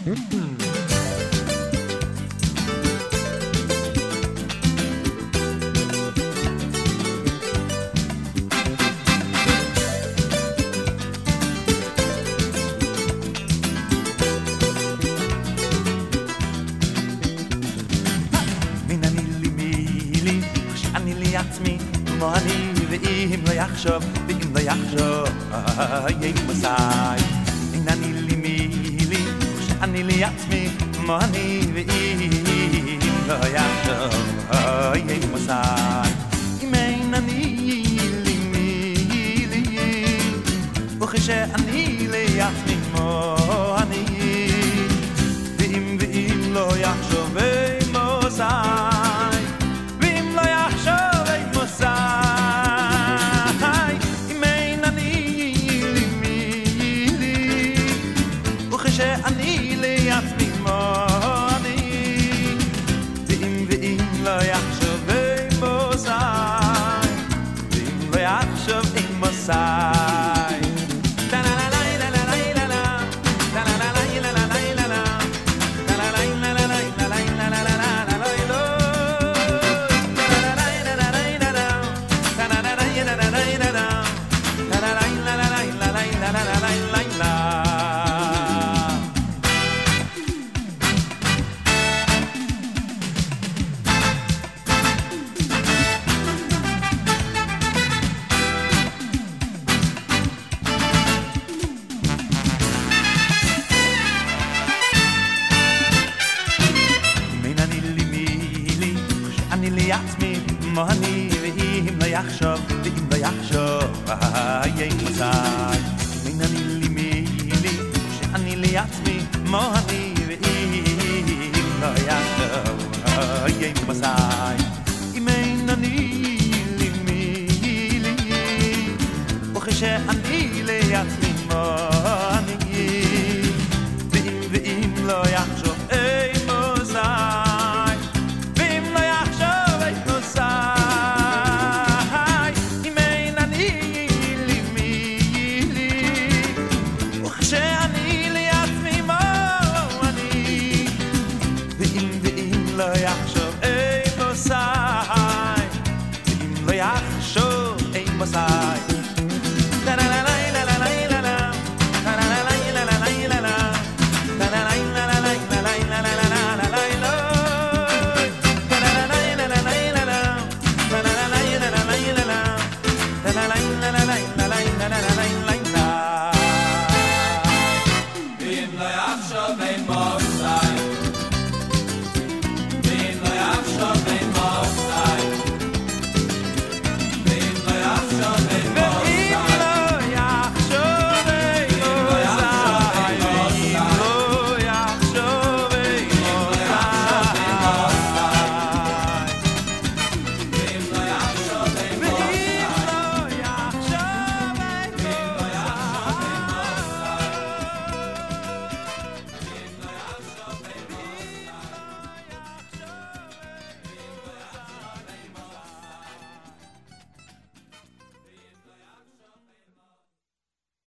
אני ואם לא יחשוב, ואם לא יחשוב, יהיה מסעי. אין אני לי מילי, שאני לי עצמי, כמו אני ואם לא יחשוב, יהיה מסעי. אם אין אני לי מילי, וכשאני לי עצמי, כמו אני, ואם לא יחשוב, יהיה מסעי. שאני לעצמי מוני ואם לא יחשוב עם מוסאי ואם לא יחשוב עם מוסאי אני ואם לא יחשוב, ואם לא יחשוב, יהיה מסעי. מן אני לי מילי, שאני לי עצמי, אני ואם לא יחשוב, יהיה מסעי. אם אין אני לי מילי, וכשאני לי עצמי, אני ואם לא יחשוב, יהיה מסעי. Im Leib schon ein Mosai